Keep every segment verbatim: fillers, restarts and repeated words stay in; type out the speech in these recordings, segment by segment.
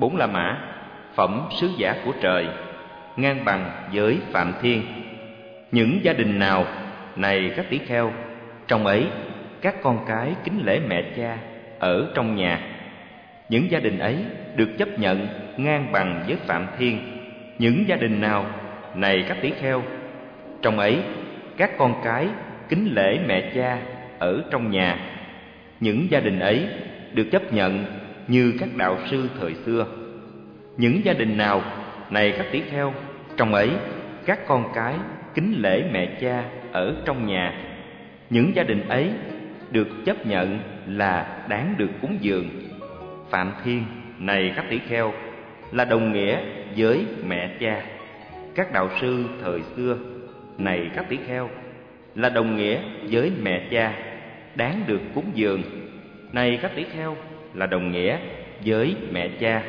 Bốn La Mã, phẩm sứ giả của trời, ngang bằng với Phạm Thiên. Những gia đình nào, này các tỷ kheo, trong ấy các con cái kính lễ mẹ cha ở trong nhà. Những gia đình ấy được chấp nhận ngang bằng với Phạm Thiên. Những gia đình nào, này các tỷ kheo, trong ấy các con cái kính lễ mẹ cha ở trong nhà. Những gia đình ấy được chấp nhận như các đạo sư thời xưa. Những gia đình nào, này các tỷ kheo, trong ấy các con cái kính lễ mẹ cha ở trong nhà. Những gia đình ấy được chấp nhận là đáng được cúng dường. Phạm Thiên, này các tỷ kheo, là đồng nghĩa với mẹ cha. Các đạo sư thời xưa, này các tỷ kheo, là đồng nghĩa với mẹ cha, đáng được cúng dường. Này các tỷ kheo, là đồng nghĩa với mẹ cha.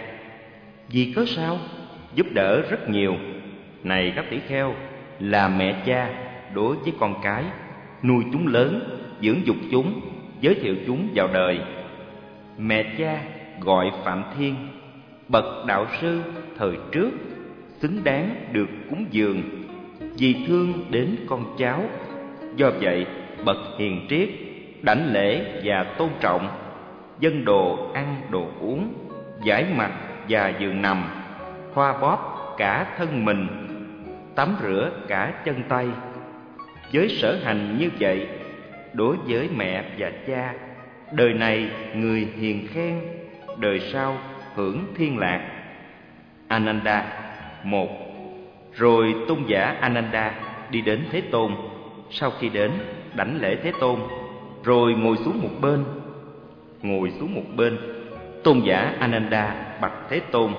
Vì cớ sao? Giúp đỡ rất nhiều. Này các tỷ kheo, là mẹ cha đối với con cái, nuôi chúng lớn, dưỡng dục chúng, giới thiệu chúng vào đời. Mẹ cha gọi Phạm Thiên, bậc đạo sư thời trước, xứng đáng được cúng dường, vì thương đến con cháu. Do vậy, bậc hiền triết đảnh lễ và tôn trọng, dâng đồ ăn đồ uống, giải mặt và giường nằm, thoa bóp cả thân mình, tắm rửa cả chân tay. Với sở hành như vậy, đối với mẹ và cha, đời này người hiền khen, đời sau hưởng thiên lạc. Ananda một. Rồi tôn giả Ananda đi đến Thế Tôn. Sau khi đến, đảnh lễ Thế Tôn, rồi ngồi xuống một bên. Ngồi xuống một bên, tôn giả Ananda bạch Thế Tôn: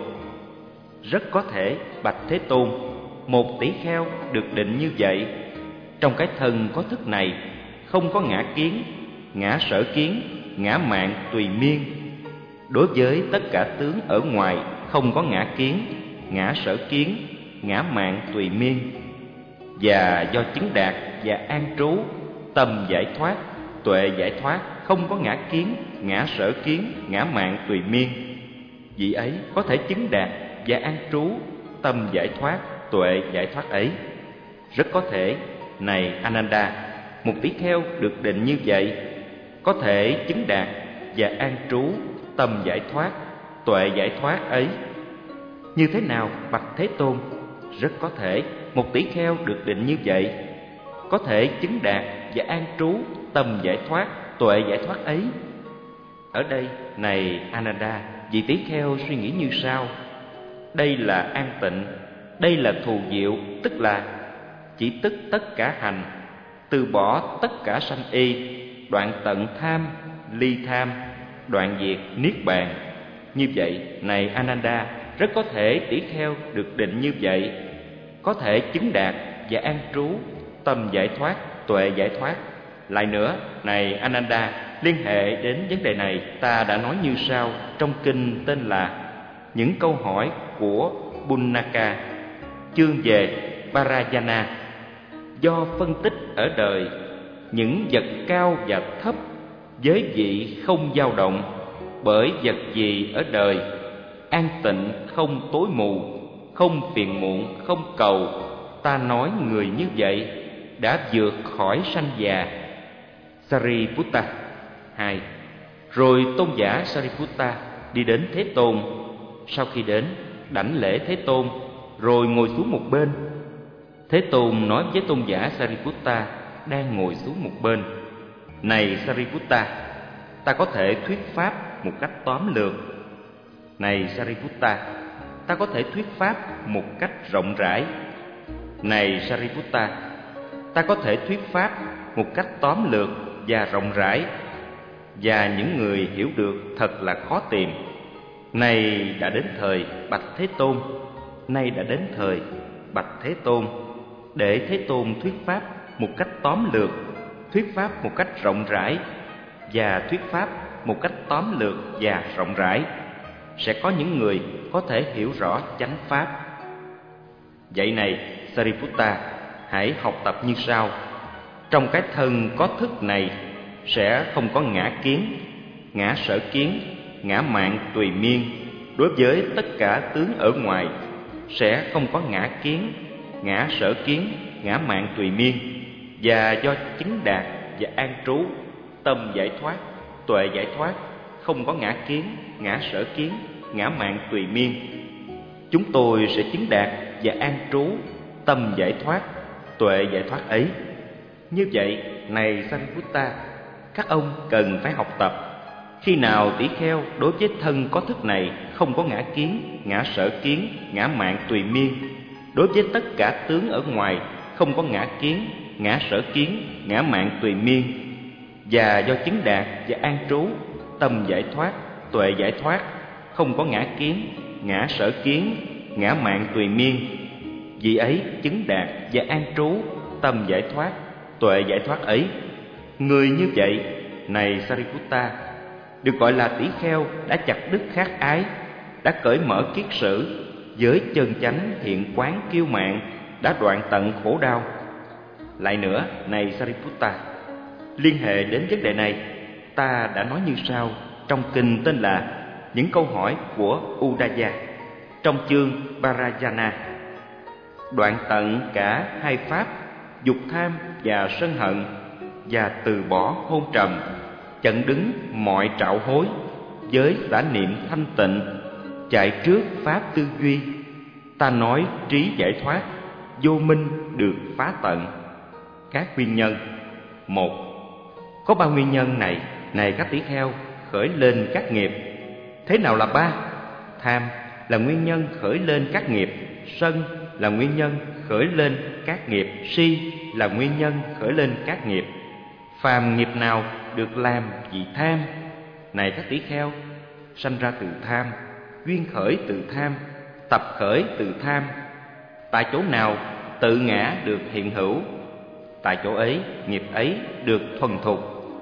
rất có thể, bạch Thế Tôn, một tỷ kheo được định như vậy. Trong cái thân có thức này, không có ngã kiến, ngã sở kiến, ngã mạn tùy miên. Đối với tất cả tướng ở ngoài, không có ngã kiến, ngã sở kiến, ngã mạn tùy miên. Và do chứng đạt và an trú, tâm giải thoát, tuệ giải thoát, không có ngã kiến, ngã sở kiến, ngã mạn tùy miên. Vị ấy có thể chứng đạt và an trú tâm giải thoát, tuệ giải thoát ấy. Rất có thể, này Ananda, một tỷ kheo được định như vậy, có thể chứng đạt và an trú tâm giải thoát, tuệ giải thoát ấy. Như thế nào, bạch Thế Tôn? Rất có thể, một tỷ kheo được định như vậy, có thể chứng đạt và an trú tâm giải thoát, tuệ giải thoát ấy. Ở đây, này Ananda, vị tỷ kheo suy nghĩ như sau: đây là an tịnh, đây là thù diệu, tức là chỉ tức tất cả hành, từ bỏ tất cả sanh y, đoạn tận tham, ly tham, đoạn diệt niết bàn. Như vậy, này Ananda, rất có thể tỷ kheo được định như vậy, có thể chứng đạt và an trú tâm giải thoát, tuệ giải thoát. Lại nữa, này Ananda, liên hệ đến vấn đề này, ta đã nói như sau trong kinh tên là Những câu hỏi của Bunnaka, chương về Parayana. Do phân tích ở đời, những vật cao và thấp, giới vị không dao động, bởi vật gì ở đời an tịnh, không tối mù, không phiền muộn, không cầu. Ta nói người như vậy đã vượt khỏi sanh già. Sariputta hai. Rồi tôn giả Sariputta đi đến Thế Tôn. Sau khi đến, đảnh lễ Thế Tôn, rồi ngồi xuống một bên. Thế Tôn nói với tôn giả Sariputta đang ngồi xuống một bên: này Sariputta, ta có thể thuyết pháp một cách tóm lược. Này Sariputta, ta có thể thuyết pháp một cách rộng rãi. Này Sariputta, ta có thể thuyết pháp một cách tóm lược và rộng rãi, và những người hiểu được thật là khó tìm. Nay đã đến thời, bạch Thế Tôn, nay đã đến thời, bạch Thế Tôn, để Thế Tôn thuyết pháp một cách tóm lược, thuyết pháp một cách rộng rãi, và thuyết pháp một cách tóm lược và rộng rãi. Sẽ có những người có thể hiểu rõ chánh pháp. Vậy này Sariputta, hãy học tập như sau: trong cái thân có thức này sẽ không có ngã kiến, ngã sở kiến, ngã mạn tùy miên. đối với tất cả tướng ở ngoài, sẽ không có ngã kiến, ngã sở kiến, ngã mạn tùy miên, và do chứng đạt và an trú, tâm giải thoát, tuệ giải thoát, không có ngã kiến, ngã sở kiến, ngã mạn tùy miên, chúng tôi sẽ chứng đạt và an trú tâm giải thoát, tuệ giải thoát ấy. Như vậy, này Sariputta, các ông cần phải học tập. Khi nào tỷ kheo đối với thân có thức này không có ngã kiến, ngã sở kiến, ngã mạn tùy miên, đối với tất cả tướng ở ngoài không có ngã kiến, ngã sở kiến, ngã mạn tùy miên, và do chứng đạt và an trú tâm giải thoát, tuệ giải thoát, không có ngã kiến, ngã sở kiến, ngã mạn tùy miên, vì ấy chứng đạt và an trú tâm giải thoát, tuệ giải thoát ấy. Người như vậy, này Sariputta, được gọi là tỷ kheo đã chặt đứt khát ái, đã cởi mở kiết sử, với chân chánh hiện quán kiêu mạn, đã đoạn tận khổ đau. Lại nữa, này Sariputta, liên hệ đến vấn đề này, ta đã nói như sau trong kinh tên là Những câu hỏi của Uddaya, trong chương Parayana. Đoạn tận cả hai pháp, dục tham và sân hận, và từ bỏ hôn trầm, chặn đứng mọi trạo hối, với xả niệm thanh tịnh, chạy trước pháp tư duy. Ta nói trí giải thoát, vô minh được phá tận. Các nguyên nhân. Một. Có ba nguyên nhân này, này các tỷ kheo, khởi lên các nghiệp. Thế nào là ba? Tham là nguyên nhân khởi lên các nghiệp, sân là nguyên nhân khởi lên các nghiệp, si là nguyên nhân khởi lên các nghiệp. Phàm nghiệp nào được làm vì tham? Này các tỷ kheo, sanh ra từ tham, duyên khởi từ tham, tập khởi từ tham. Tại chỗ nào tự ngã được hiện hữu, tại chỗ ấy nghiệp ấy được thuần thục.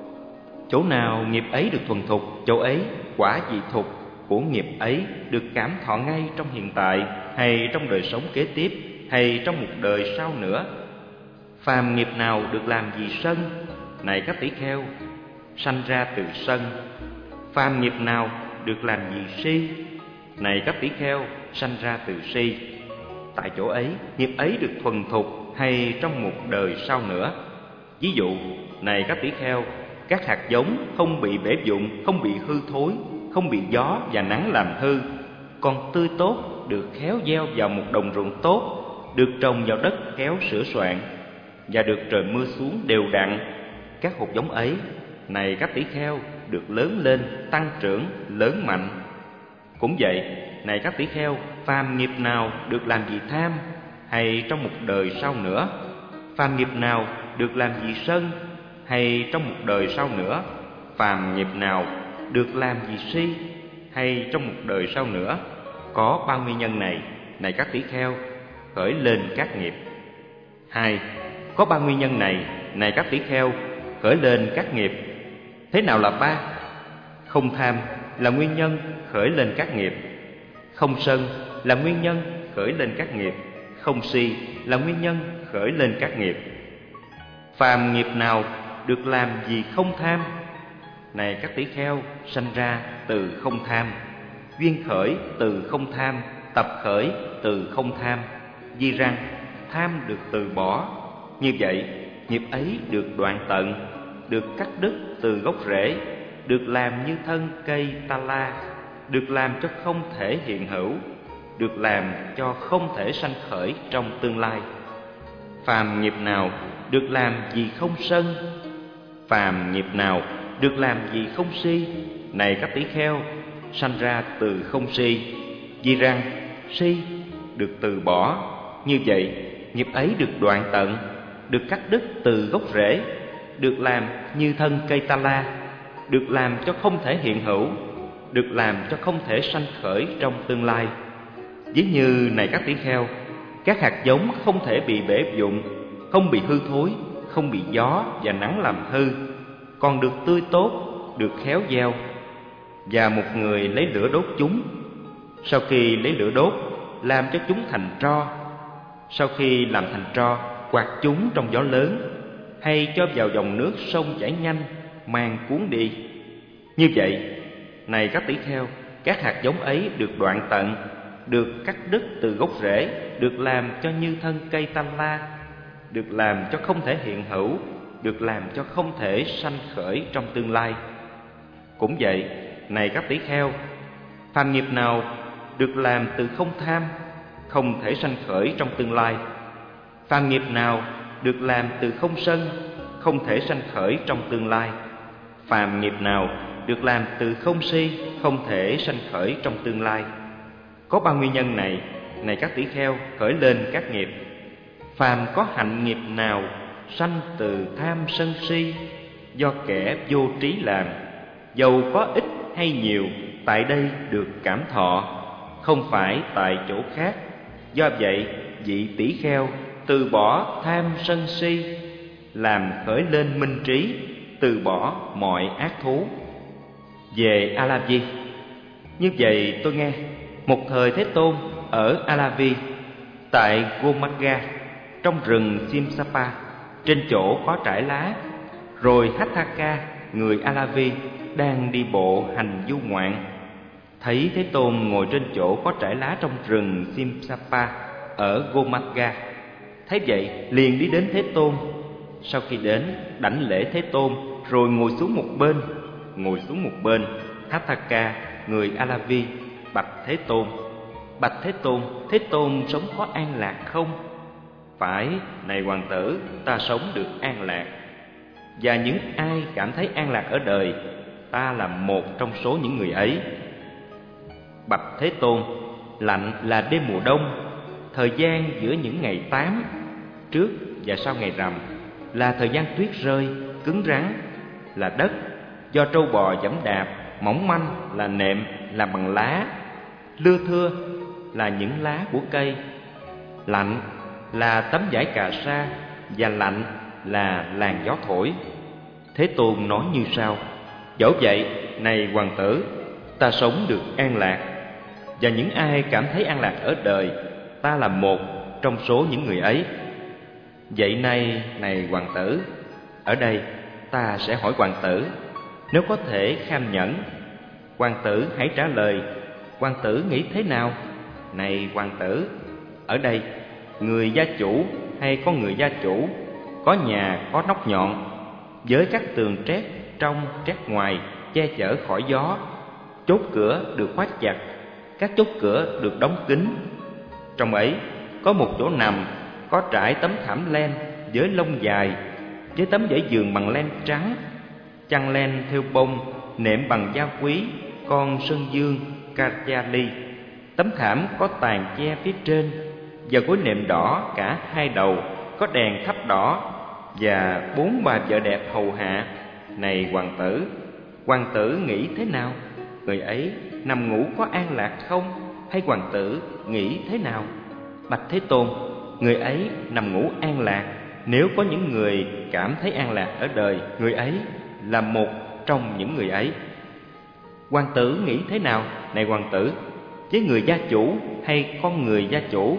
Chỗ nào nghiệp ấy được thuần thục, chỗ ấy quả vị thục của nghiệp ấy được cảm thọ ngay trong hiện tại, hay trong đời sống kế tiếp, hay trong một đời sau nữa. Phàm nghiệp nào được làm vì sân? Này các tỷ kheo, sanh ra từ sân. Phàm nghiệp nào được làm vì si? Này các tỷ kheo, sanh ra từ si. Tại chỗ ấy, nghiệp ấy được thuần thục, hay trong một đời sau nữa. Ví dụ, này các tỷ kheo, các hạt giống không bị bể vụn, không bị hư thối, không bị gió và nắng làm hư, còn tươi tốt, được khéo gieo vào một đồng ruộng tốt, được trồng vào đất khéo sửa soạn, và được trời mưa xuống đều đặn. Các hột giống ấy, này các tỷ kheo, được lớn lên, tăng trưởng, lớn mạnh. Cũng vậy, này các tỷ kheo, phàm nghiệp nào được làm vì tham, hay trong một đời sau nữa? Phàm nghiệp nào được làm vì sân, hay trong một đời sau nữa? Phàm nghiệp nào được làm vì si, hay trong một đời sau nữa? Có ba nguyên nhân này, này các tỷ kheo, khởi lên các nghiệp. Hai. Có ba nguyên nhân này, này các tỷ kheo, khởi lên các nghiệp. Thế nào là ba? Không tham là nguyên nhân khởi lên các nghiệp. Không sân là nguyên nhân khởi lên các nghiệp. Không si là nguyên nhân khởi lên các nghiệp. Phàm nghiệp nào được làm vì không tham? Này các tỷ kheo, sanh ra từ không tham, duyên khởi từ không tham, tập khởi từ không tham. Vì rằng tham được từ bỏ. Như vậy, nghiệp ấy được đoạn tận, được cắt đứt từ gốc rễ, được làm như thân cây ta la, được làm cho không thể hiện hữu, được làm cho không thể sanh khởi trong tương lai. Phàm nghiệp nào được làm vì không sân? Phàm nghiệp nào được làm vì không si? Này các tỷ kheo, sanh ra từ không si. Vì rằng si được từ bỏ. Như vậy, nghiệp ấy được đoạn tận, được cắt đứt từ gốc rễ, được làm như thân cây ta la, được làm cho không thể hiện hữu, được làm cho không thể sanh khởi trong tương lai. Ví như, này các tỷ kheo, các hạt giống không thể bị bể vụn, không bị hư thối, không bị gió và nắng làm hư, còn được tươi tốt, được khéo gieo. Và một người lấy lửa đốt chúng. Sau khi lấy lửa đốt, làm cho chúng thành tro. Sau khi làm thành tro, quạt chúng trong gió lớn, hay cho vào dòng nước sông chảy nhanh, mang cuốn đi. Như vậy, này các tỷ kheo, các hạt giống ấy được đoạn tận, được cắt đứt từ gốc rễ, được làm cho như thân cây Tala, được làm cho không thể hiện hữu, được làm cho không thể sanh khởi trong tương lai. Cũng vậy, này các tỷ kheo, phàm nghiệp nào được làm từ không tham, không thể sanh khởi trong tương lai. Phàm nghiệp nào được làm từ không sân, không thể sanh khởi trong tương lai. Phàm nghiệp nào được làm từ không si, không thể sanh khởi trong tương lai. Có ba nguyên nhân này, này các tỷ kheo, khởi lên các nghiệp. Phàm có hạnh nghiệp nào sanh từ tham sân si, do kẻ vô trí làm, dầu có ít hay nhiều, tại đây được cảm thọ, không phải tại chỗ khác. Do vậy, vị tỷ kheo từ bỏ tham sân si, làm khởi lên minh trí, từ bỏ mọi ác thú. Về Alavi, như vậy tôi nghe một thời Thế Tôn ở Alavi, tại Gomagga, trong rừng Simsapa, trên chỗ có trải lá. Rồi Hatthaka, người Alavi, đang đi bộ hành du ngoạn, thấy Thế Tôn ngồi trên chỗ có trải lá trong rừng Simsapa ở Gomagga. Thấy vậy liền đi đến Thế Tôn. Sau khi đến, đảnh lễ Thế Tôn, rồi ngồi xuống một bên. Ngồi xuống một bên, Hatthaka, người Alavi, bạch Thế Tôn: Bạch Thế Tôn, Thế Tôn sống có an lạc không? Phải, này hoàng tử, ta sống được an lạc. Và những ai cảm thấy an lạc ở đời, ta là một trong số những người ấy. Bạch Thế Tôn, lạnh là đêm mùa đông, thời gian giữa những ngày tám, trước và sau ngày rằm, là thời gian tuyết rơi, cứng rắn là đất, do trâu bò giẫm đạp, mỏng manh là nệm làm bằng lá, lưa thưa là những lá của cây. Lạnh là tấm vải cà sa, và lạnh là làn gió thổi. Thế Tôn nói như sau: Dẫu vậy, này hoàng tử, ta sống được an lạc. Và những ai cảm thấy an lạc ở đời, ta là một trong số những người ấy. Vậy nay, này hoàng tử, ở đây ta sẽ hỏi hoàng tử, nếu có thể kham nhẫn. Hoàng tử hãy trả lời, hoàng tử nghĩ thế nào? Này hoàng tử, ở đây người gia chủ hay con người gia chủ, có nhà có nóc nhọn, với các tường trét trong trét ngoài che chở khỏi gió, chốt cửa được khóa chặt, các chốt cửa được đóng kín. Trong ấy có một chỗ nằm, có trải tấm thảm len với lông dài, với tấm vải giường bằng len trắng, chăn len thêu bông, nệm bằng da quý con sơn dương Kajali. Tấm thảm có tàn che phía trên, và gối nệm đỏ cả hai đầu, có đèn thắp đỏ, và bốn bà vợ đẹp hầu hạ. Này hoàng tử, hoàng tử nghĩ thế nào? Người ấy nằm ngủ có an lạc không? Hay hoàng tử nghĩ thế nào? Bạch Thế Tôn, người ấy nằm ngủ an lạc. Nếu có những người cảm thấy an lạc ở đời, người ấy là một trong những người ấy. Hoàng tử nghĩ thế nào? Này hoàng tử, với người gia chủ hay con người gia chủ,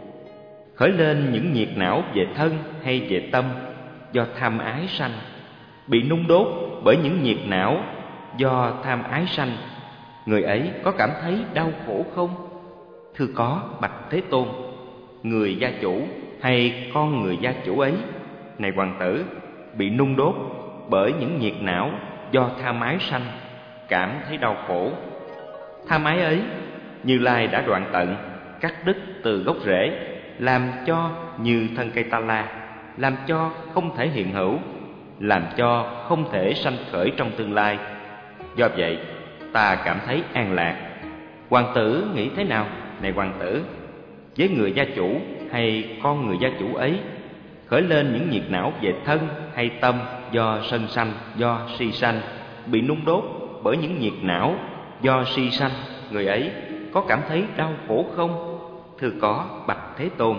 khởi lên những nhiệt não về thân hay về tâm, do tham ái sanh, bị nung đốt bởi những nhiệt não do tham ái sanh, người ấy có cảm thấy đau khổ không? Thưa có, bạch Thế Tôn. Người gia chủ hay con người gia chủ ấy, này hoàng tử, bị nung đốt bởi những nhiệt não do tham ái sanh, cảm thấy đau khổ. Tham ái ấy, Như Lai đã đoạn tận, cắt đứt từ gốc rễ, làm cho như thân cây Tala, làm cho không thể hiện hữu, làm cho không thể sanh khởi trong tương lai. Do vậy, ta cảm thấy an lạc. Hoàng tử nghĩ thế nào? Này hoàng tử, với người gia chủ hay con người gia chủ ấy, khởi lên những nhiệt não về thân hay tâm do sân sanh, do si sanh, bị nung đốt bởi những nhiệt não do si sanh, người ấy có cảm thấy đau khổ không? Thưa có, bạch Thế Tôn.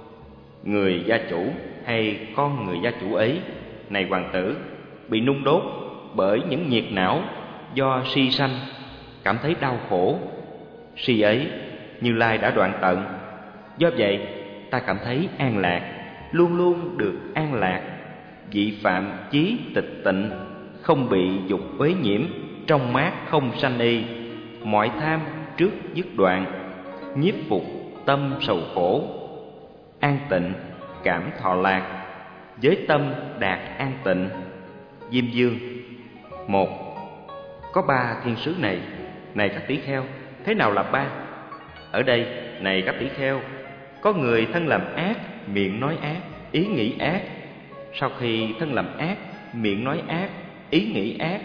Người gia chủ hay con người gia chủ ấy, này hoàng tử, bị nung đốt bởi những nhiệt não do si sanh, cảm thấy đau khổ. Si ấy, Như Lai đã đoạn tận. Do vậy, ta cảm thấy an lạc, luôn luôn được an lạc. Vị phạm chí tịch tịnh, không bị dục uế nhiễm, trong mát không sanh y, mọi tham trước dứt đoạn, nhiếp phục tâm sầu khổ, an tịnh cảm thọ lạc, giới tâm đạt an tịnh. Diêm Dương: Một, có ba thiên sứ này. Này các tỷ kheo, thế nào là ba? Ở đây, này các tỷ kheo, có người thân làm ác, miệng nói ác, ý nghĩ ác. Sau khi thân làm ác, miệng nói ác, ý nghĩ ác,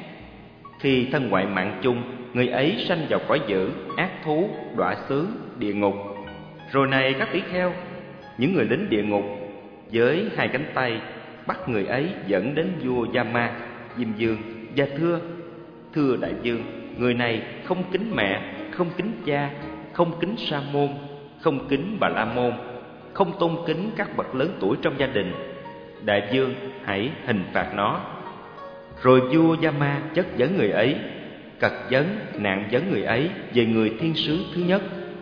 khi thân ngoại mạng chung, người ấy sanh vào cõi dữ, ác thú, đọa xứ, địa ngục. Rồi này các tỷ kheo, những người lính địa ngục với hai cánh tay bắt người ấy dẫn đến vua Yama. Diêm Dương: Và thưa, thưa đại vương, người này không kính mẹ, không kính cha, không kính sa môn, không kính bà la môn, không tôn kính các bậc lớn tuổi trong gia đình. Đại vương hãy hình phạt nó. Rồi vua Yama chất vấn người ấy, cật vấn, nạn vấn người ấy về người thiên sứ thứ nhất.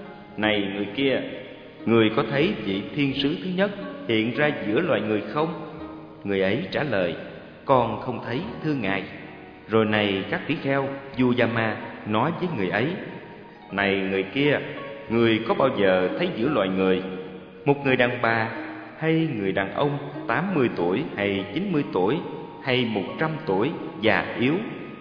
Này người kia, người có thấy vị thiên sứ thứ nhất hiện ra giữa loài người không? Người ấy trả lời, con không thấy, thưa ngài. Rồi này các tỷ kheo, vua Yama nói với người ấy, này người kia, người có bao giờ thấy giữa loài người một người đàn bà hay người đàn ông tám mươi tuổi hay chín mươi tuổi hay một trăm tuổi, già yếu,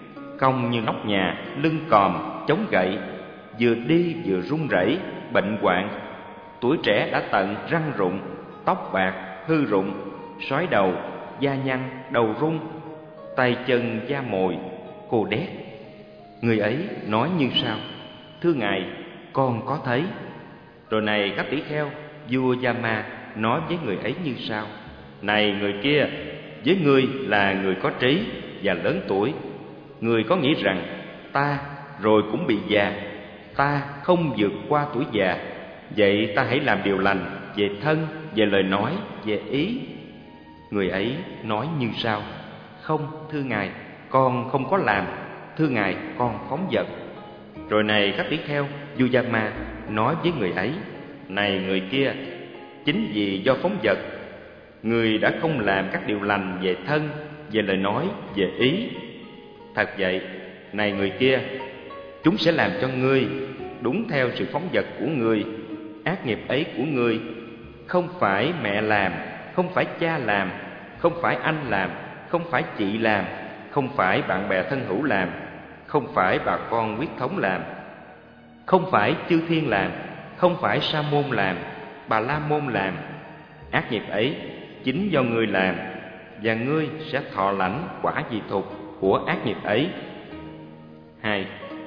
cong như nóc nhà, lưng còm, chống gậy, vừa đi vừa run rẩy, bệnh hoạn, tuổi trẻ đã tận, răng rụng, tóc bạc, hư rụng, sói đầu, da nhăn, đầu rung, tay chân da mồi, cô đét? Người ấy nói như sau, thưa ngài, con có thấy. Rồi này các tỷ kheo, vua Yama nói với người ấy như sau, này người kia, với ngươi là người có trí và lớn tuổi, người có nghĩ rằng ta rồi cũng bị già, ta không vượt qua tuổi già. Vậy ta hãy làm điều lành về thân, về lời nói, về ý. Người ấy nói như sau, không, thưa ngài, con không có làm, thưa ngài, con phóng dật. Rồi này các tỷ kheo, vua Yama nói với người ấy, này người kia, chính vì do phóng dật, người đã không làm các điều lành về thân, về lời nói, về ý. Thật vậy, này người kia, chúng sẽ làm cho ngươi đúng theo sự phóng dật của ngươi. Ác nghiệp ấy của ngươi không phải mẹ làm, không phải cha làm, không phải anh làm, không phải chị làm, không phải bạn bè thân hữu làm, không phải bà con huyết thống làm, không phải chư thiên làm, không phải sa môn làm, bà la môn làm. Ác nghiệp ấy chính do ngươi làm, và ngươi sẽ thọ lãnh quả dị thục của ác nghiệp ấy. Hai.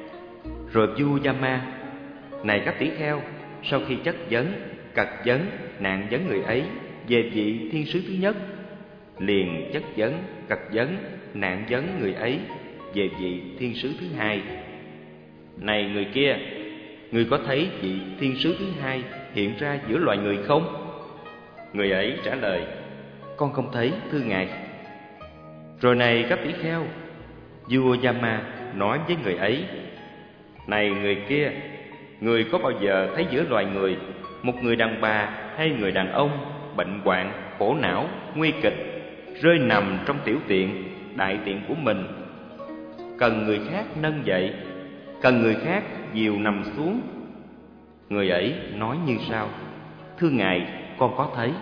Rồi vua Yama, này các tỷ kheo, sau khi chất vấn, cật vấn, nạn vấn người ấy về vị thiên sứ thứ nhất, liền chất vấn, cật vấn, nạn vấn người ấy về vị thiên sứ thứ hai. Này người kia, người có thấy vị thiên sứ thứ hai hiện ra giữa loài người không? Người ấy trả lời, con không thấy, thưa ngài. Rồi này các tỷ kheo, vua Yama nói với người ấy, này người kia, người có bao giờ thấy giữa loài người một người đàn bà hay người đàn ông bệnh hoạn, khổ não, nguy kịch, rơi nằm trong tiểu tiện, đại tiện của mình, cần người khác nâng dậy, cần người khác dìu nằm xuống? Người ấy nói như sau, thưa ngài, con có thấy.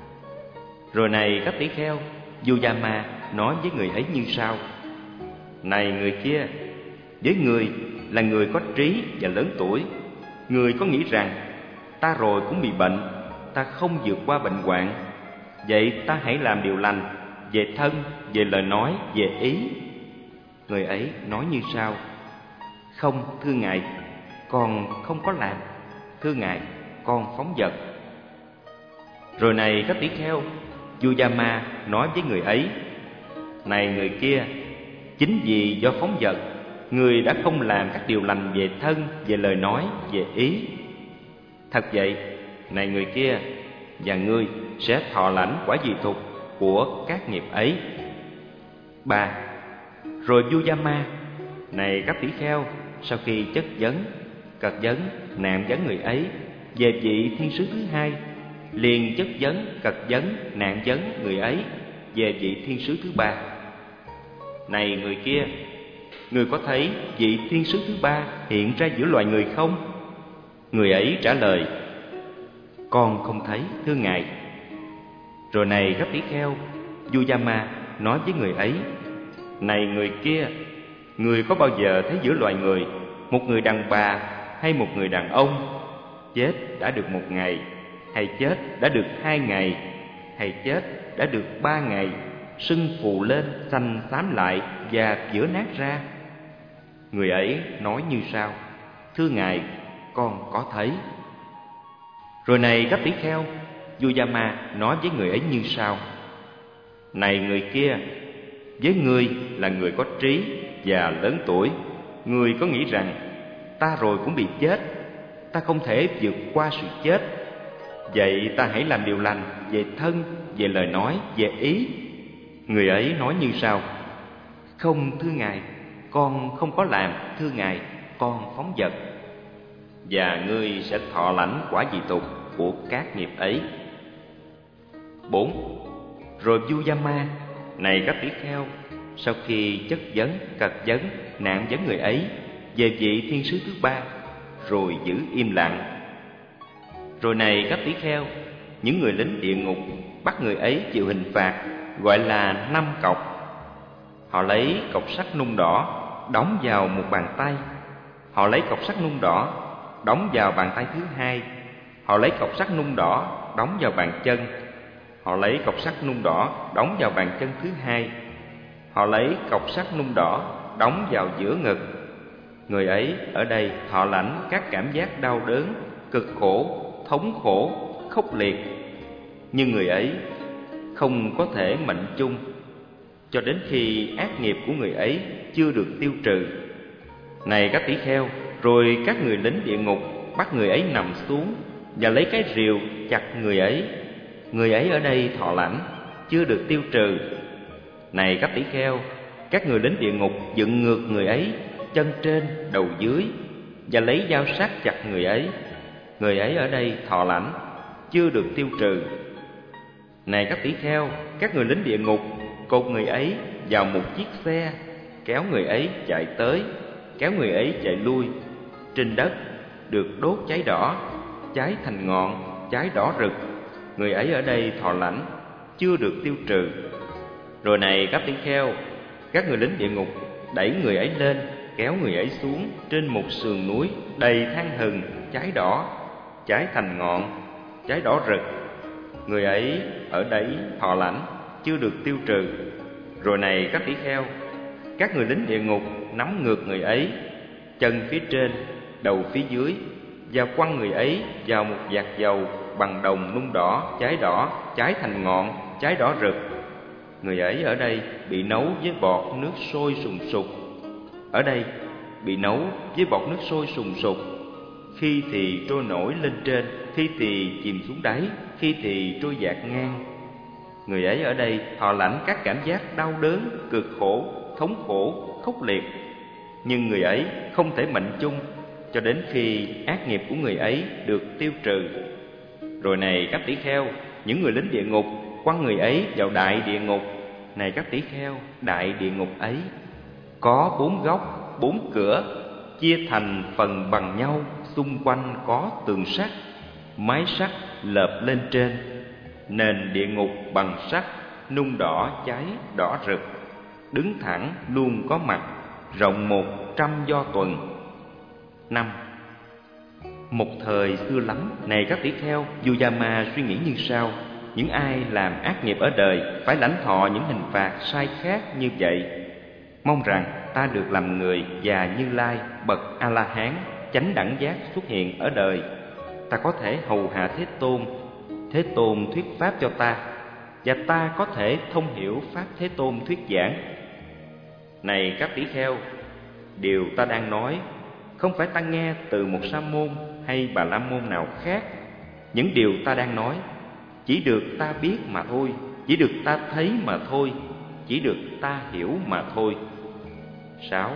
Rồi này các tỷ kheo, vua Yama nói với người ấy như sau, này người kia, với người là người có trí và lớn tuổi, người có nghĩ rằng ta rồi cũng bị bệnh, ta không vượt qua bệnh hoạn. Vậy ta hãy làm điều lành về thân, về lời nói, về ý. Người ấy nói như sau, không, thưa ngài, con không có làm, thưa ngài, con phóng dật. Rồi này các tỷ kheo, vua Yama nói với người ấy, này người kia, chính vì do phóng dật, người đã không làm các điều lành về thân, về lời nói, về ý. Thật vậy, này người kia, và ngươi sẽ thọ lãnh quả dị thục của các nghiệp ấy. Ba. Rồi vua Yama, này các tỷ kheo, sau khi chất vấn, cật vấn, nạn vấn người ấy về vị thiên sứ thứ hai, liền chất vấn, cật vấn, nạn vấn người ấy về vị thiên sứ thứ ba. Này người kia, người có thấy vị thiên sứ thứ ba hiện ra giữa loài người không? Người ấy trả lời: Con không thấy, thưa ngài. Rồi này các tỷ kheo, Vujama nói với người ấy: Này người kia, người có bao giờ thấy giữa loài người một người đàn bà hay một người đàn ông chết đã được một ngày, hay chết đã được hai ngày, hay chết đã được ba ngày, sưng phù lên, xanh xám lại và vữa nát ra? Người ấy nói như sau: Thưa ngài, con có thấy. Rồi này các tỷ kheo, Vujama nói với người ấy như sau: Này người kia, với ngươi là người có trí và lớn tuổi, ngươi có nghĩ rằng ta rồi cũng bị chết, ta không thể vượt qua sự chết. Vậy ta hãy làm điều lành về thân, về lời nói, về ý. Người ấy nói như sau: Không, thưa ngài, con không có làm, thưa ngài, con phóng dật. Và ngươi sẽ thọ lãnh quả dị tục của các nghiệp ấy. Bốn. Rồi Vujama, này các tỷ kheo, sau khi chất vấn, cật vấn, nạn vấn người ấy về vị thiên sứ thứ ba, rồi giữ im lặng. Rồi này các tỷ kheo, những người lính địa ngục bắt người ấy chịu hình phạt, gọi là năm cọc. Họ lấy cọc sắt nung đỏ đóng vào một bàn tay. Họ lấy cọc sắt nung đỏ đóng vào bàn tay thứ hai. Họ lấy cọc sắt nung đỏ đóng vào bàn chân. Họ lấy cọc sắt nung đỏ đóng vào bàn chân thứ hai. Họ lấy cọc sắt nung đỏ đóng vào giữa ngực. Người ấy ở đây thọ lãnh các cảm giác đau đớn, cực khổ, thống khổ, khốc liệt. Nhưng người ấy không có thể mệnh chung cho đến khi ác nghiệp của người ấy chưa được tiêu trừ. Này các tỷ kheo, rồi các người lính địa ngục bắt người ấy nằm xuống và lấy cái rìu chặt người ấy. Người ấy ở đây thọ lãnh chưa được tiêu trừ. Này các tỷ kheo, các người lính địa ngục dựng ngược người ấy, chân trên đầu dưới, và lấy dao sát chặt người ấy. Người ấy ở đây thọ lãnh chưa được tiêu trừ. Này các tỷ kheo, các người lính địa ngục cột người ấy vào một chiếc xe, kéo người ấy chạy tới, kéo người ấy chạy lui. Trên đất được đốt cháy đỏ, cháy thành ngọn, cháy đỏ rực. Người ấy ở đây thọ lãnh chưa được tiêu trừ. Rồi này các tỷ kheo, các người lính địa ngục đẩy người ấy lên, kéo người ấy xuống trên một sườn núi đầy than hừng, cháy đỏ, cháy thành ngọn, cháy đỏ rực. Người ấy ở đấy thọ lãnh chưa được tiêu trừ. Rồi này các tỷ kheo, các người lính địa ngục nắm ngược người ấy, chân phía trên, đầu phía dưới, và quăng người ấy vào một vạc dầu bằng đồng nung đỏ, cháy đỏ, cháy thành ngọn, cháy đỏ rực. Người ấy ở đây bị nấu với bọt nước sôi sùng sục. Ở đây bị nấu với bọt nước sôi sùng sục, khi thì trôi nổi lên trên, khi thì chìm xuống đáy, khi thì trôi dạt ngang. Người ấy ở đây thọ lãnh các cảm giác đau đớn, cực khổ, thống khổ, khốc liệt. Nhưng người ấy không thể mệnh chung cho đến khi ác nghiệp của người ấy được tiêu trừ. Rồi này các tỷ kheo, những người lính địa ngục quăng người ấy vào đại địa ngục. Này các tỷ kheo, đại địa ngục ấy có bốn góc, bốn cửa, chia thành phần bằng nhau, xung quanh có tường sắt, mái sắt lợp lên trên. Nền địa ngục bằng sắt, nung đỏ cháy đỏ rực, đứng thẳng luôn có mặt, rộng một trăm do tuần. Năm. Một thời xưa lắm, này các tỷ kheo, Vujama suy nghĩ như sau: những ai làm ác nghiệp ở đời phải lãnh thọ những hình phạt sai khác như vậy. Mong rằng ta được làm người và Như Lai bậc A La Hán chánh đẳng giác xuất hiện ở đời. Ta có thể hầu hạ Thế Tôn, Thế Tôn thuyết pháp cho ta, và ta có thể thông hiểu pháp Thế Tôn thuyết giảng. Này các tỷ kheo, điều ta đang nói không phải ta nghe từ một sa môn hay bà la môn nào khác. Những điều ta đang nói chỉ được ta biết mà thôi, chỉ được ta thấy mà thôi, chỉ được ta hiểu mà thôi. Sáu.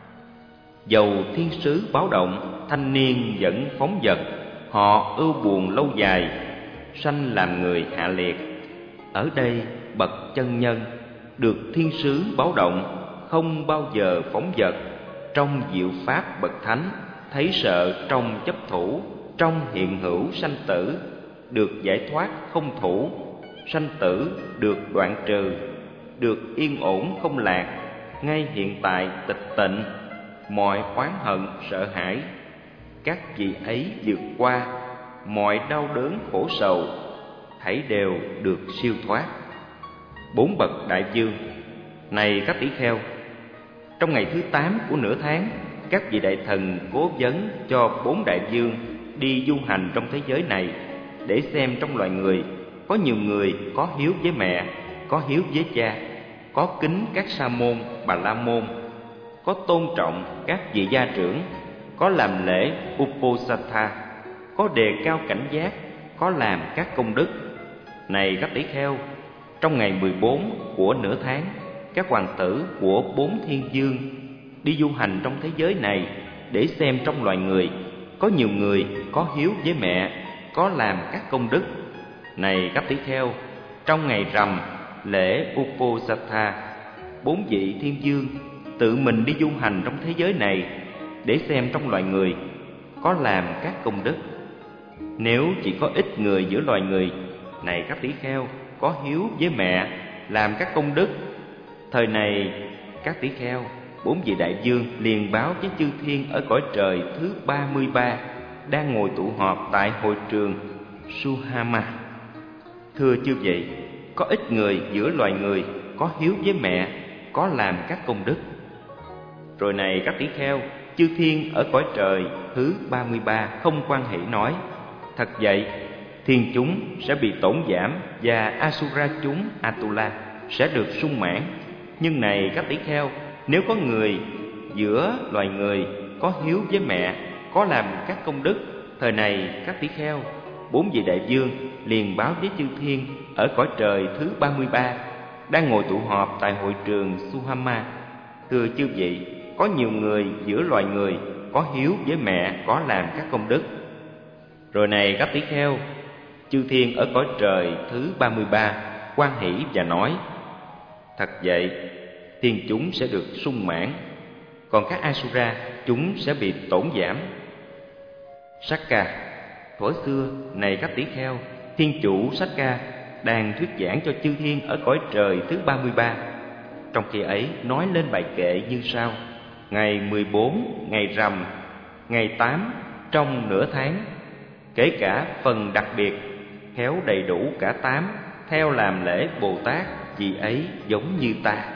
Dầu thiên sứ báo động, thanh niên vẫn phóng dật, họ ưu buồn lâu dài, sanh làm người hạ liệt. Ở đây bậc chân nhân được thiên sứ báo động, không bao giờ phóng dật, trong diệu pháp bậc thánh, thấy sợ trong chấp thủ, trong hiện hữu sanh tử, được giải thoát không thủ, sanh tử được đoạn trừ, được yên ổn không lạc, ngay hiện tại tịch tịnh, mọi oán hận sợ hãi, các vị ấy vượt qua, mọi đau đớn khổ sầu, thảy đều được siêu thoát. Bốn bậc đại dương. Này các tỷ kheo, trong ngày thứ tám của nửa tháng, các vị đại thần cố vấn cho bốn đại dương đi du hành trong thế giới này, để xem trong loài người có nhiều người có hiếu với mẹ, có hiếu với cha, có kính các sa môn, bà la môn, có tôn trọng các vị gia trưởng, có làm lễ Uposatha, có đề cao cảnh giác, có làm các công đức. Này các tỷ kheo, trong ngày mười bốn của nửa tháng, các hoàng tử của bốn thiên dương đi du hành trong thế giới này, để xem trong loài người có nhiều người có hiếu với mẹ, có làm các công đức. Này các tỷ kheo, trong ngày rằm lễ Uposatha, bốn vị thiên dương tự mình đi du hành trong thế giới này, để xem trong loài người có làm các công đức. Nếu chỉ có ít người giữa loài người, này các tỷ kheo, có hiếu với mẹ, làm các công đức, thời này các tỷ kheo, bốn vị đại dương liền báo với chư thiên ở cõi trời thứ ba mươi ba, đang ngồi tụ họp tại hội trường Suhama: thưa chư vị, có ít người giữa loài người có hiếu với mẹ, có làm các công đức. Rồi này các tỷ kheo, chư thiên ở cõi trời thứ ba mươi ba không quan hỷ nói: thật vậy, thiên chúng sẽ bị tổn giảm, và Asura chúng Atula sẽ được sung mãn. Nhưng này các tỷ kheo, nếu có người giữa loài người có hiếu với mẹ, có làm các công đức, thời này các tỷ kheo, bốn vị đại dương liền báo với chư thiên ở cõi trời thứ ba mươi ba, đang ngồi tụ họp tại hội trường Suhama: thưa chư vị, có nhiều người giữa loài người có hiếu với mẹ, có làm các công đức. Rồi này các tỷ kheo, chư thiên ở cõi trời thứ ba mươi ba hoan hỷ và nói: thật vậy, thiên chúng sẽ được sung mãn, còn các Asura chúng sẽ bị tổn giảm. Sakka: thuở xưa, này các tỷ kheo, thiên chủ Sakka đang thuyết giảng cho chư thiên ở cõi trời thứ ba mươi ba. Trong khi ấy nói lên bài kệ như sau: ngày mười bốn, ngày rằm, ngày tám trong nửa tháng, kể cả phần đặc biệt, khéo đầy đủ cả tám, theo làm lễ Bồ Tát, vì ấy giống như ta.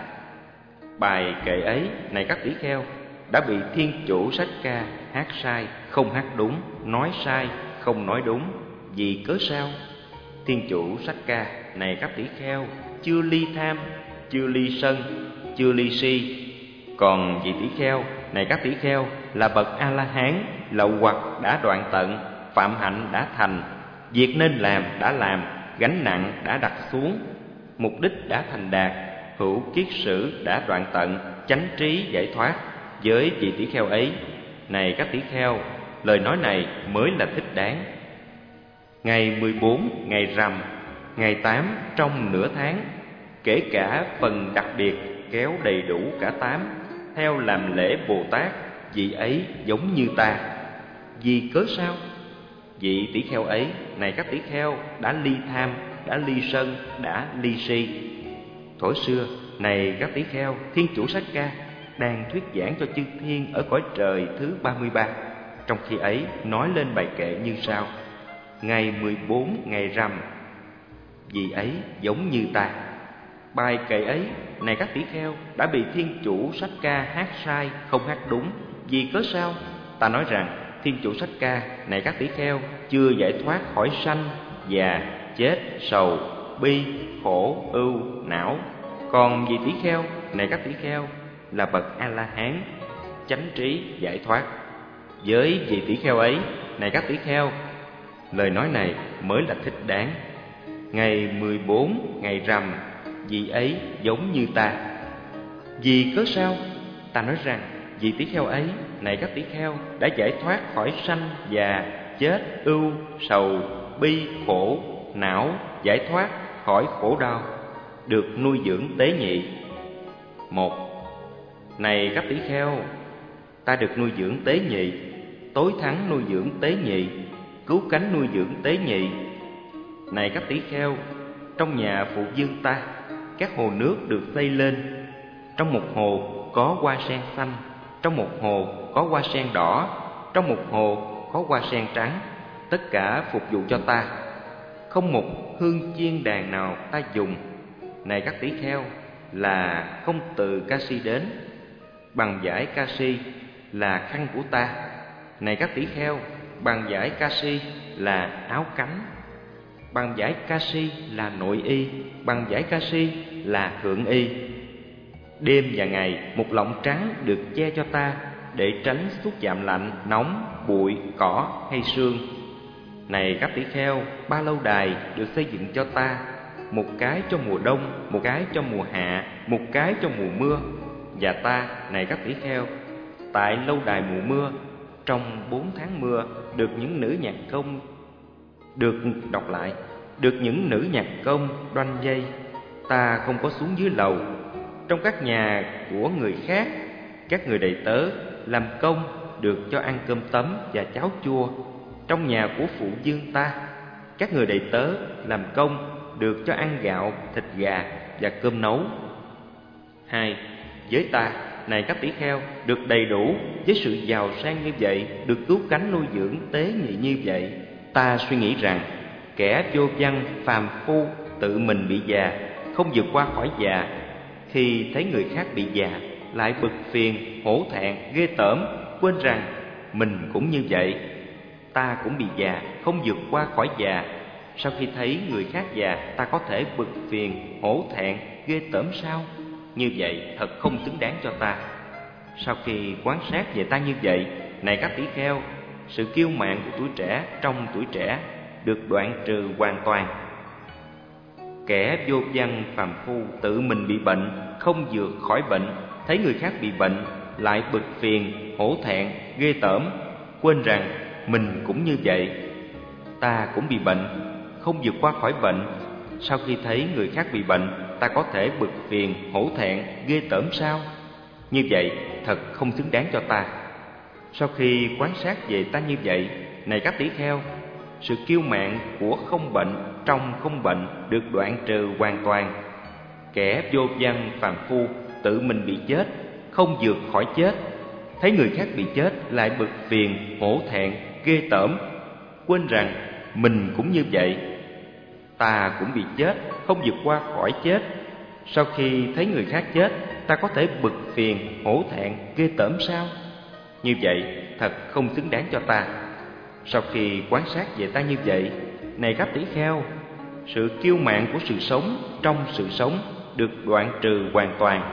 Bài kệ ấy, này các tỷ kheo, đã bị thiên chủ Sakka hát sai, không hát đúng, nói sai, không nói đúng. Vì cớ sao? Thiên chủ Sakka, này các tỷ kheo, chưa ly tham, chưa ly sân, chưa ly si. Còn vị tỷ kheo, này các tỷ kheo, là bậc A-la-hán, lậu hoặc đã đoạn tận, phạm hạnh đã thành, việc nên làm đã làm, gánh nặng đã đặt xuống, mục đích đã thành đạt, hữu kiết sử đã đoạn tận, chánh trí giải thoát. Với vị tỷ kheo ấy, này các tỷ kheo, lời nói này mới là thích đáng. Ngày mười bốn, ngày rằm, ngày tám trong nửa tháng, kể cả phần đặc biệt, kéo đầy đủ cả tám, theo làm lễ Bồ Tát, vị ấy giống như ta. Vì cớ sao? Vị tỷ kheo ấy, này các tỷ kheo, đã ly tham, đã ly sân, đã ly si. Thuở xưa, này các tỷ kheo, thiên chủ Sakka đang thuyết giảng cho chư thiên ở cõi trời thứ ba mươi ba. Trong khi ấy nói lên bài kệ như sau: ngày mười bốn, ngày rằm, vì ấy giống như ta. Bài kệ ấy, này các tỷ kheo, đã bị thiên chủ Sakka hát sai, không hát đúng. Vì cớ sao? Ta nói rằng thiên chủ Sakka, này các tỷ kheo, chưa giải thoát khỏi sanh, già, chết, sầu, bi, khổ, ưu, não. Còn vị tỷ kheo, này các tỷ kheo, là bậc A-la-hán, chánh trí giải thoát. Với vị tỷ kheo ấy, này các tỷ kheo, lời nói này mới là thích đáng. Ngày mười bốn, ngày rằm, vị ấy giống như ta. Vì cớ sao? Ta nói rằng vị tỷ kheo ấy, này các tỷ kheo, đã giải thoát khỏi sanh, già, chết, ưu, sầu, bi, khổ, não, giải thoát khỏi khổ đau, được nuôi dưỡng tế nhị. Một, Này các tỷ kheo, ta được nuôi dưỡng tế nhị, tối thắng nuôi dưỡng tế nhị, cứu cánh nuôi dưỡng tế nhị. Này các tỷ kheo, trong nhà phụ dương ta, các hồ nước được xây lên. Trong một hồ có hoa sen xanh, trong một hồ có hoa sen đỏ, trong một hồ có hoa sen trắng, tất cả phục vụ cho ta. Không một hương chiên đàn nào ta dùng. Này các tỷ kheo, là không từ ca si đến. Bằng vải ca si là khăn của ta. Này các tỷ kheo, bằng vải ca si là áo cánh. Bằng vải ca si là nội y, bằng vải ca si là thượng y. Đêm và ngày một lọng trắng được che cho ta, để tránh xúc chạm lạnh, nóng, bụi, cỏ hay sương. Này các tỷ kheo, ba lâu đài được xây dựng cho ta, một cái cho mùa đông, một cái cho mùa hạ, một cái cho mùa mưa. Và ta, này các tỷ kheo, tại lâu đài mùa mưa, trong bốn tháng mưa, được những nữ nhạc công được đọc lại, được những nữ nhạc công đoanh dây. Ta không có xuống dưới lầu. Trong các nhà của người khác, các người đầy tớ làm công được cho ăn cơm tấm và cháo chua. Trong nhà của phụ dương ta, các người đầy tớ làm công được cho ăn gạo, thịt gà và cơm nấu. Hai, với ta, này các tỷ kheo, được đầy đủ với sự giàu sang như vậy, được cứu cánh nuôi dưỡng tế nhị như vậy. Ta suy nghĩ rằng kẻ vô văn phàm phu tự mình bị già, không vượt qua khỏi già. Khi thấy người khác bị già, lại bực phiền, hổ thẹn, ghê tởm, quên rằng mình cũng như vậy. Ta cũng bị già, không vượt qua khỏi già. Sau khi thấy người khác già, ta có thể bực phiền, hổ thẹn, ghê tởm sao? Như vậy thật không xứng đáng cho ta. Sau khi quan sát về ta như vậy, này các tỷ kheo, sự kiêu mạn của tuổi trẻ trong tuổi trẻ được đoạn trừ hoàn toàn. Kẻ vô văn phàm phu tự mình bị bệnh, không vượt khỏi bệnh, thấy người khác bị bệnh, lại bực phiền, hổ thẹn, ghê tởm, quên rằng mình cũng như vậy. Ta cũng bị bệnh, không vượt qua khỏi bệnh. Sau khi thấy người khác bị bệnh, ta có thể bực phiền, hổ thẹn, ghê tởm sao? Như vậy thật không xứng đáng cho ta. Sau khi quan sát về ta như vậy, này các tỷ kheo, sự kiêu mạn của không bệnh trong không bệnh được đoạn trừ hoàn toàn. Kẻ vô văn phàm phu tự mình bị chết, không vượt khỏi chết, thấy người khác bị chết lại bực phiền, hổ thẹn, ghê tởm, quên rằng mình cũng như vậy. Ta cũng bị chết, không vượt qua khỏi chết. Sau khi thấy người khác chết, ta có thể bực phiền, hổ thẹn, ghê tởm sao? Như vậy thật không xứng đáng cho ta. Sau khi quan sát về ta như vậy, này các tỷ kheo, sự kiêu mạn của sự sống trong sự sống được đoạn trừ hoàn toàn.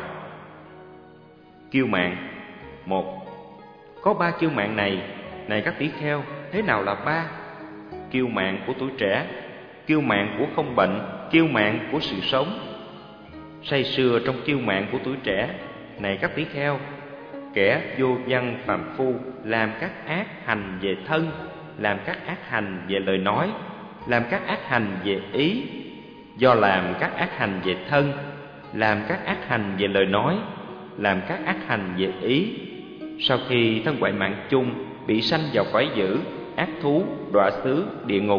Kiêu mạn. Một, có ba kiêu mạn này, này các tỷ kheo, thế nào là ba? Kiêu mạn của tuổi trẻ, kiêu mạn của không bệnh, kiêu mạn của sự sống. Say sưa trong kiêu mạn của tuổi trẻ, này các tỷ kheo, kẻ vô văn phàm phu làm các ác hành về thân, làm các ác hành về lời nói, làm các ác hành về ý. Do làm các ác hành về thân, làm các ác hành về lời nói, làm các ác hành về ý, sau khi thân hoại mạng chung bị sanh vào cõi dữ, ác thú, đọa xứ, địa ngục.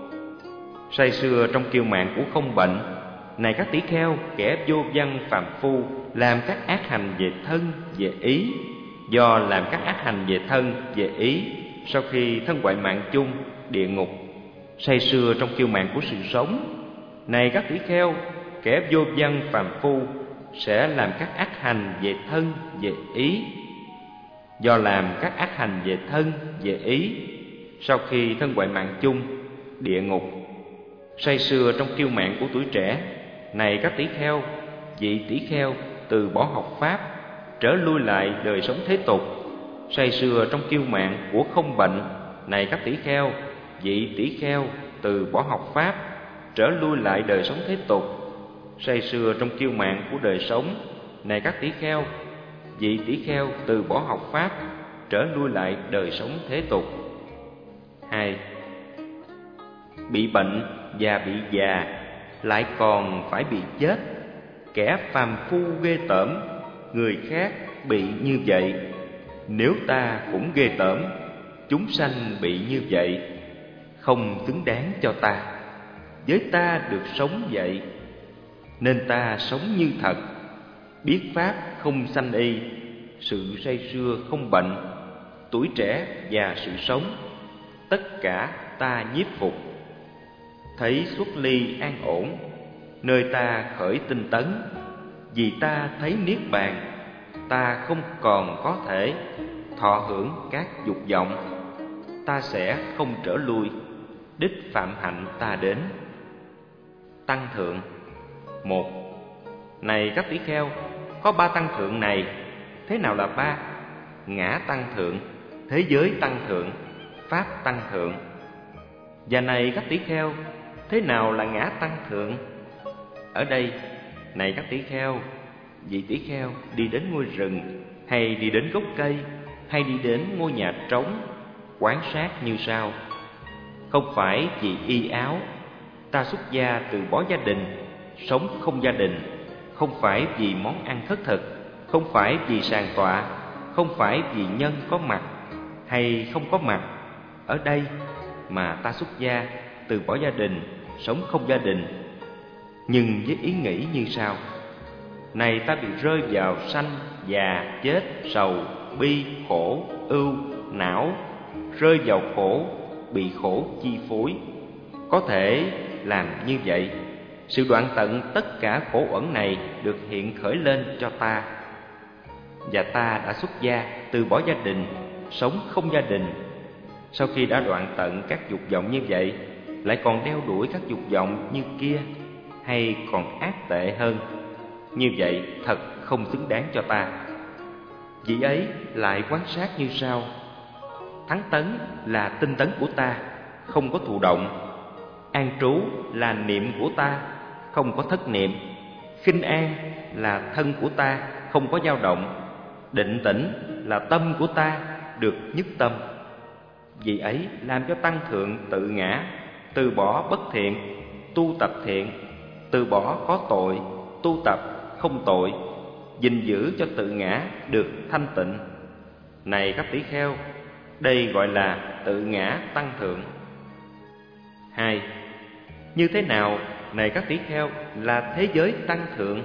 Say sưa trong kiêu mạn của không bệnh, này các tỷ kheo, kẻ vô văn phàm phu làm các ác hành về thân, về ý. Do làm các ác hành về thân, về ý, sau khi thân hoại mạng chung, địa ngục. Say sưa trong kiêu mạn của sự sống, này các tỷ kheo, kẻ vô văn phàm phu sẽ làm các ác hành về thân, về ý. Do làm các ác hành về thân, về ý, sau khi thân hoại mạng chung, địa ngục. Say sưa trong kiêu mạn của tuổi trẻ, này các tỷ kheo, vị tỷ kheo từ bỏ học pháp, trở lui lại đời sống thế tục. Say sưa trong kiêu mạn của không bệnh, này các tỷ kheo, vị tỷ kheo từ bỏ học pháp, trở lui lại đời sống thế tục. Say sưa trong kiêu mạn của đời sống, này các tỷ kheo, vị tỷ kheo từ bỏ học pháp, trở lui lại đời sống thế tục. Hai, bị bệnh và bị già, lại còn phải bị chết. Kẻ phàm phu ghê tởm, người khác bị như vậy. Nếu ta cũng ghê tởm, chúng sanh bị như vậy, không xứng đáng cho ta. Với ta được sống vậy, nên ta sống như thật. Biết pháp không sanh y, sự say sưa không bệnh, tuổi trẻ và sự sống, tất cả ta nhiếp phục. Thấy xuất ly an ổn, nơi ta khởi tinh tấn. Vì ta thấy niết bàn, ta không còn có thể thọ hưởng các dục vọng. Ta sẽ không trở lui, đích phạm hạnh ta đến. Tăng thượng. Một. Này các tỷ kheo, có ba tăng thượng này. Thế nào là ba? Ngã tăng thượng, thế giới tăng thượng, pháp tăng thượng. Và này các tỷ kheo, thế nào là ngã tăng thượng? Ở đây, này các tỷ kheo, vị tỷ kheo đi đến ngôi rừng, hay đi đến gốc cây, hay đi đến ngôi nhà trống, quan sát như sau. Không phải vì y áo, ta xuất gia từ bỏ gia đình, sống không gia đình. Không phải vì món ăn khất thực, không phải vì sàn tọa, không phải vì nhân có mặt hay không có mặt ở đây, mà ta xuất gia từ bỏ gia đình, sống không gia đình, nhưng với ý nghĩ như sau. Này ta bị rơi vào sanh, già, chết, sầu, bi, khổ, ưu, não, rơi vào khổ, bị khổ chi phối. Có thể làm như vậy, sự đoạn tận tất cả khổ uẩn này được hiện khởi lên cho ta. Và ta đã xuất gia, từ bỏ gia đình, sống không gia đình. Sau khi đã đoạn tận các dục vọng như vậy, lại còn đeo đuổi các dục vọng như kia, hay còn ác tệ hơn. Như vậy thật không xứng đáng cho ta. Vị ấy lại quan sát như sau. Thắng tấn là tinh tấn của ta, không có thụ động. An trú là niệm của ta, không có thất niệm. Khinh an là thân của ta, không có dao động. Định tĩnh là tâm của ta, được nhất tâm. Vì ấy làm cho tăng thượng tự ngã, từ bỏ bất thiện, tu tập thiện, từ bỏ có tội, tu tập không tội, gìn giữ cho tự ngã được thanh tịnh. Này các tỷ kheo, đây gọi là tự ngã tăng thượng. Hai. Như thế nào, này các tỷ kheo, là thế giới tăng thượng?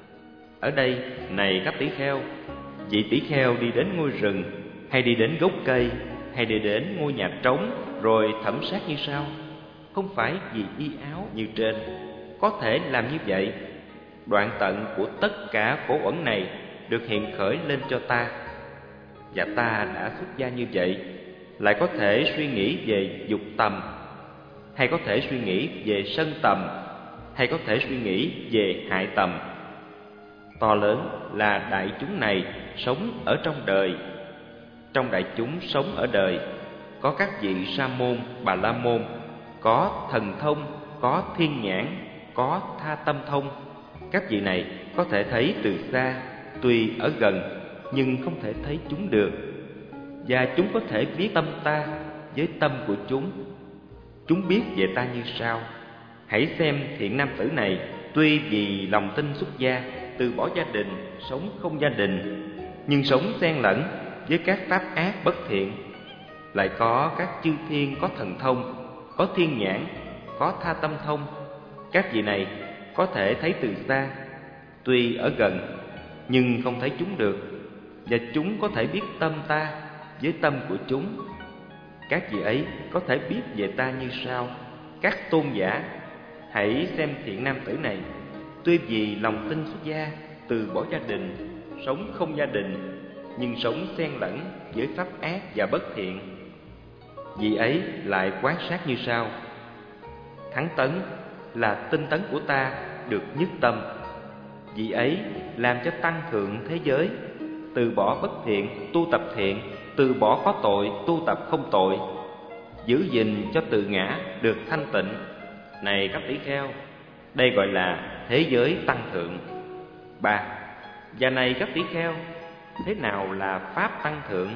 Ở đây, này các tỷ kheo, vị tỷ kheo đi đến ngôi rừng, hay đi đến gốc cây, hay đi đến ngôi nhà trống, rồi thẩm sát như sau. Không phải vì y áo như trên, có thể làm như vậy. Đoạn tận của tất cả khổ uẩn này được hiện khởi lên cho ta. Và ta đã xuất gia như vậy, lại có thể suy nghĩ về dục tầm, hay có thể suy nghĩ về sân tầm, hay có thể suy nghĩ về hại tầm. To lớn là đại chúng này sống ở trong đời. Trong đại chúng sống ở đời, có các vị sa môn, bà la môn, có thần thông, có thiên nhãn, có tha tâm thông. Các vị này có thể thấy từ xa, tuy ở gần nhưng không thể thấy chúng được. Và chúng có thể biết tâm ta với tâm của chúng. Chúng biết về ta như sau. Hãy xem thiện nam tử này, tuy vì lòng tin xuất gia, từ bỏ gia đình, sống không gia đình, nhưng sống xen lẫn với các pháp ác bất thiện. Lại có các chư thiên có thần thông, có thiên nhãn, có tha tâm thông. Các vị này có thể thấy từ xa, tuy ở gần nhưng không thấy chúng được. Và chúng có thể biết tâm ta với tâm của chúng. Các vị ấy có thể biết về ta như sau. Các tôn giả, hãy xem thiện nam tử này, tuy vì lòng tin xuất gia, từ bỏ gia đình, sống không gia đình, nhưng sống xen lẫn với pháp ác và bất thiện. Vị ấy lại quan sát như sau. Thắng tấn là tinh tấn của ta, được nhất tâm. Vị ấy làm cho tăng thượng thế giới, từ bỏ bất thiện, tu tập thiện, từ bỏ có tội, tu tập không tội, giữ gìn cho tự ngã được thanh tịnh. Này các tỷ kheo, đây gọi là thế giới tăng thượng. Ba. Và này các tỷ kheo, thế nào là pháp tăng thượng?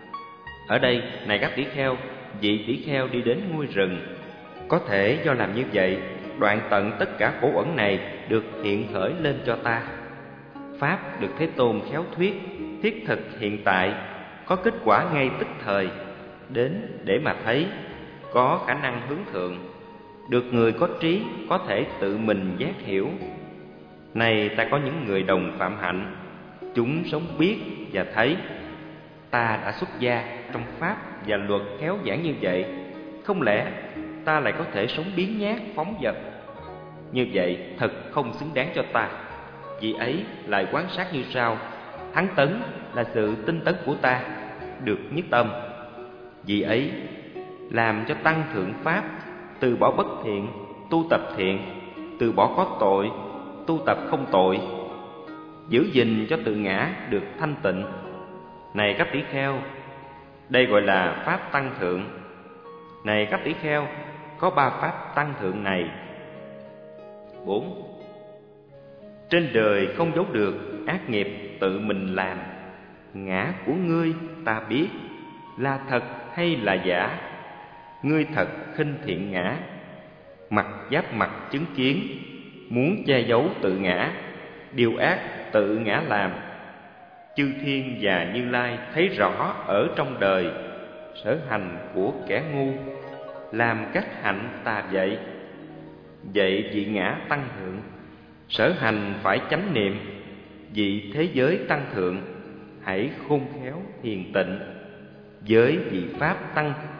Ở đây, này các tỷ kheo, vị tỷ kheo đi đến ngôi rừng. Có thể do làm như vậy, đoạn tận tất cả khổ uẩn này được hiện khởi lên cho ta. Pháp được Thế Tôn khéo thuyết, thiết thực hiện tại, có kết quả ngay tức thời, đến để mà thấy, có khả năng hướng thượng, được người có trí có thể tự mình giác hiểu. Này ta có những người đồng phạm hạnh, chúng sống biết và thấy. Ta đã xuất gia trong pháp và luật khéo giảng như vậy, không lẽ ta lại có thể sống biếng nhác phóng dật? Như vậy thật không xứng đáng cho ta. Vì ấy lại quan sát như sau: thắng tấn là sự tinh tấn của ta, được nhất tâm. Vì ấy làm cho tăng thượng pháp, từ bỏ bất thiện, tu tập thiện, từ bỏ có tội, tu tập không tội, giữ gìn cho tự ngã được thanh tịnh. Này các tỷ kheo, đây gọi là pháp tăng thượng. Này các tỷ kheo, có ba pháp tăng thượng này. Bốn. Trên đời không giấu được ác nghiệp tự mình làm. Ngã của ngươi ta biết, là thật hay là giả. Ngươi thật khinh thiện ngã, mặt giáp mặt chứng kiến, muốn che giấu tự ngã, điều ác tự ngã làm. Chư thiên và Như Lai thấy rõ ở trong đời sở hành của kẻ ngu, làm các hạnh tà vậy. Vậy vị ngã tăng thượng, sở hành phải chánh niệm. Vị thế giới tăng thượng, hãy khôn khéo hiền tịnh. Với vị pháp tăng